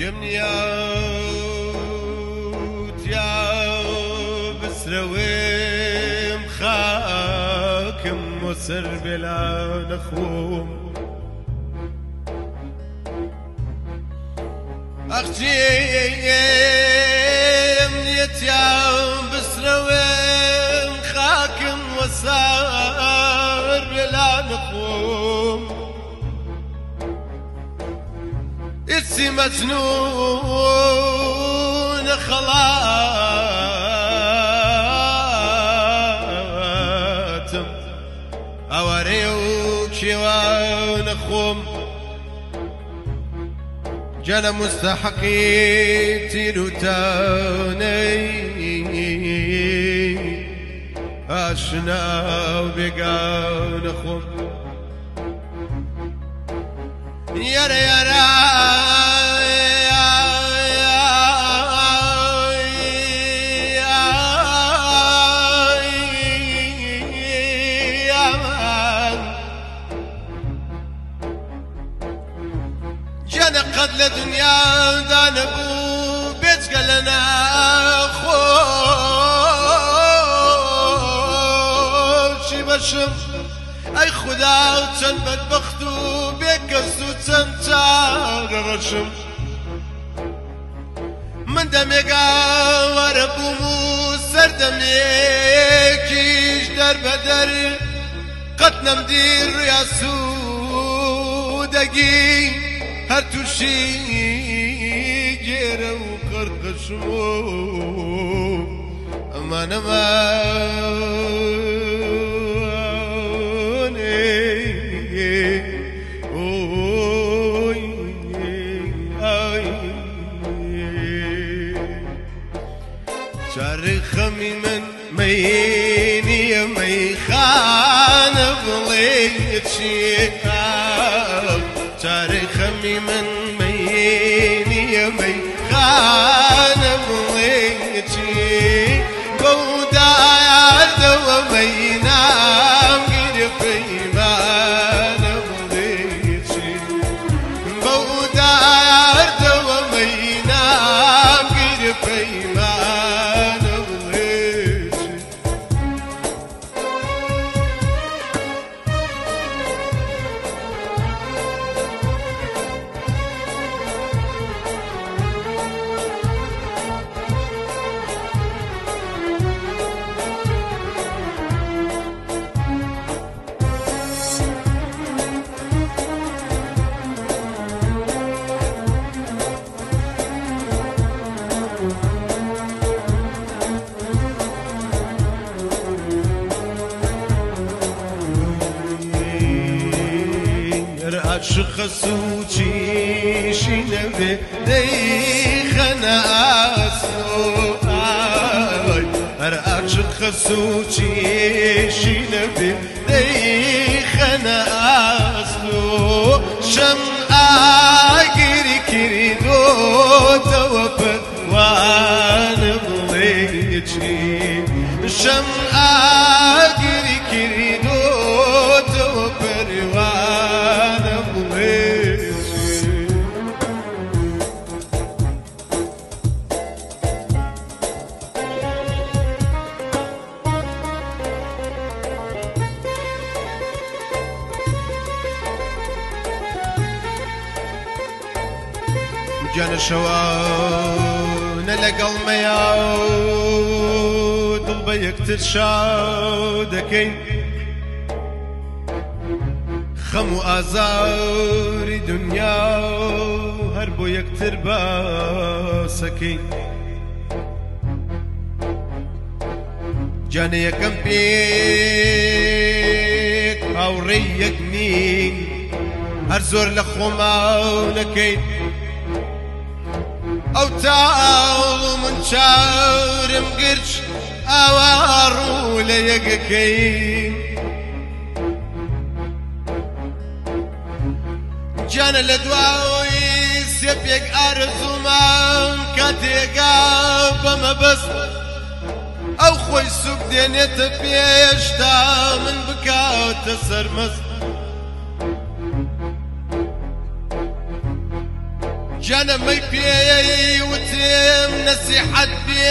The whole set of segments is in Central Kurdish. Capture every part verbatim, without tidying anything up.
جمنيا وتيا بسرويم خاكم وسر بلا نخوم أختيم يتيا بسرويم خاكم وسر بلا نخوم إتسي مجنون خلاتم أوريوك ونخوم جانا مستحقي تيروتاني أشنا وبقى نخوم يرى يرى جانا قد لدنيا دانا بو بيت قالنا خوشي بشم أي خدا چند بدبخت و بێکەس و چەند چارە ڕەشم من دەمێگا وەرە بووم و سەردەمێکیش دەربەدەر قەت نەمدی ڕویا سوودەگی هەر تووشی گێرە و قەرقەشم و ئەمانەمە خمي من ميني ميخان بليت شيخاب تاريخمي من ميني ميخان بليت شيخ بودار دو مينام قرفي مان بليت شيخ بودار دو مينام قرفي مان أشخص وشيشي نبي ديخنا أسلو هر أشخص وشيشي نبي ديخنا أسلو شم آقري كريدو توفت وانا بليتشي شم آقري كريدو توفت وانا جانا شوانا لقل مياود البيك ترشادكين خمو آزاري دنيا هربو يكتر باسكين جاني يكم بيك او ريك مين هرزور لخوماونكين او تاو من شاورم قرش اوارو ليقكين جانا لدواوي سيبيك ارزومان كاتيقا بما بس او خوي سوق دينيت بيشتا من بكاو تسرمس جانا ما يبي وتم نصيحة بي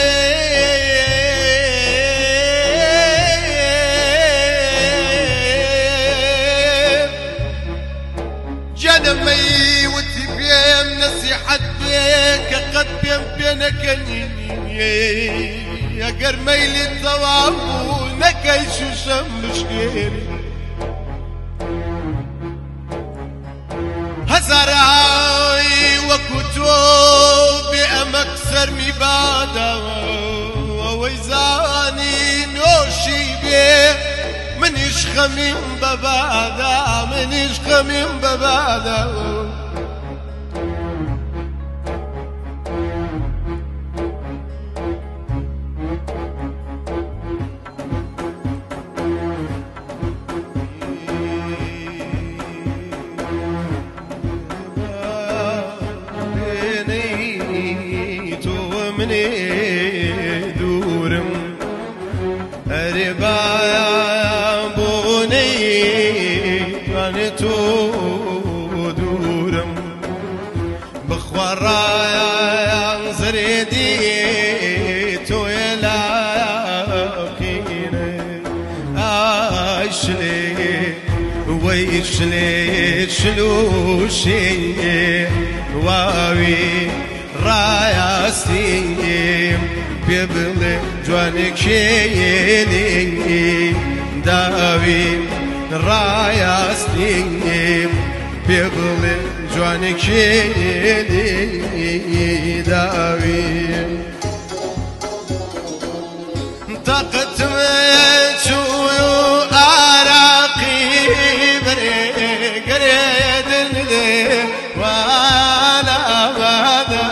جانا ما وتبي نصيحة بيك قد بين بينك يا قرميل الثواب ونكيش وشمش غيري هزراي وكتب أمكسر مبادا وويزاني نوشي بيه منيش خميم ببادا منيش خميم ببادا دورم أربع بوني وانتو دورم بخورايا زريدي تو يلاقيني عشلي ويشلي شلوشي واوي رايا سيم بيبلي جوانك شيلي داوي رايا سيم بيبلي جوانك شيلي داوي طاقت مجو أراقي بريق ريد اللي وانا بدا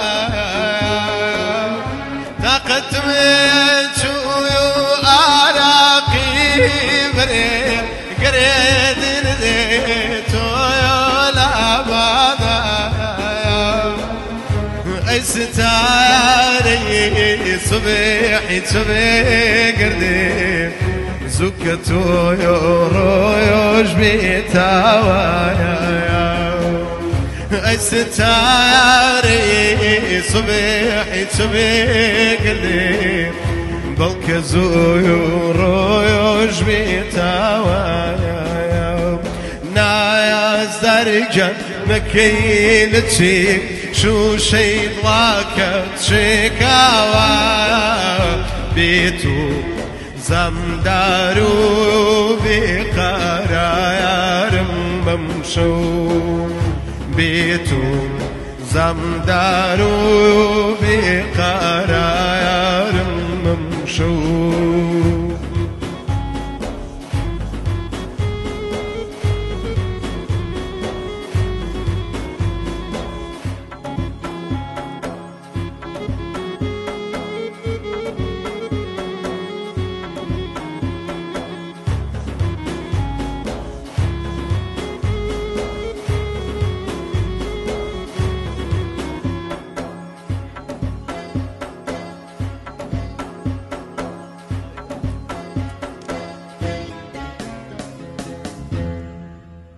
طاقت مجو أراقي بريق ريد اللي تويولا بدا أي ستاري صبيحي صبي قردي زكتو يرويوش بيتاوايا أي ستاري صبيحي صبي قردي بلكزو يرويوش بيتاوايا نايا زرجة مكينتي شو شي ضلاكت شكاوى بيتو زمدارو بقرايار بمشو بيتو زمدارو بقرايار بمشو